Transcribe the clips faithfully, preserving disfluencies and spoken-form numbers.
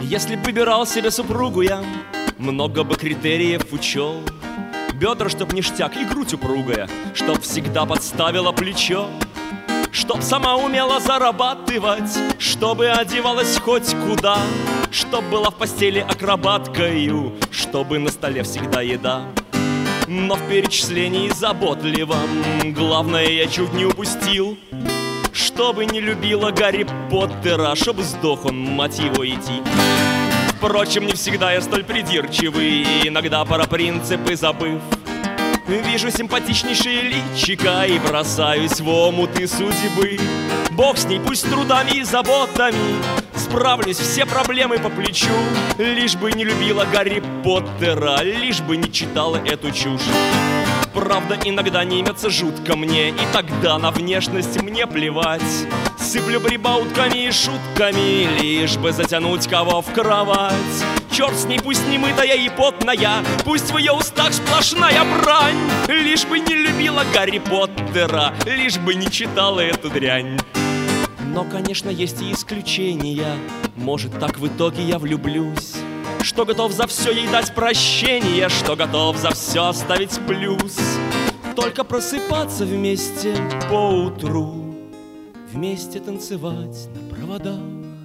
Если б выбирал себе супругу я, много бы критериев учел. Бедра, чтоб ништяк, и грудь упругая, чтоб всегда подставила плечо, чтоб сама умела зарабатывать, чтобы одевалась хоть куда, чтоб была в постели акробаткою, чтобы на столе всегда еда. Но в перечислении заботливом главное я чуть не упустил: чтобы не любила Гарри Поттера, чтобы сдох он, мать его, идти. Впрочем, не всегда я столь придирчивый, и иногда пора принципы забыв. Вижу симпатичнейшие личика и бросаюсь в омуты судьбы. Бог с ней, пусть трудами и заботами, справлюсь, все проблемы по плечу. Лишь бы не любила Гарри Поттера, лишь бы не читала эту чушь. Правда, иногда не имется жутко мне, и тогда на внешность мне плевать. Сыплю прибаутками и шутками, лишь бы затянуть кого в кровать. Черт с ней, пусть не мытая и потная, пусть в ее устах сплошная брань. Лишь бы не любила Гарри Поттера, лишь бы не читала эту дрянь. Но, конечно, есть и исключения. Может, так в итоге я влюблюсь, что готов за все ей дать прощение, что готов за все оставить плюс. Только просыпаться вместе поутру, вместе танцевать на проводах.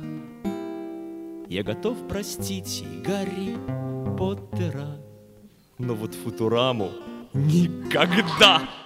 Я готов простить и Гарри Поттера, но вот Футураму никогда.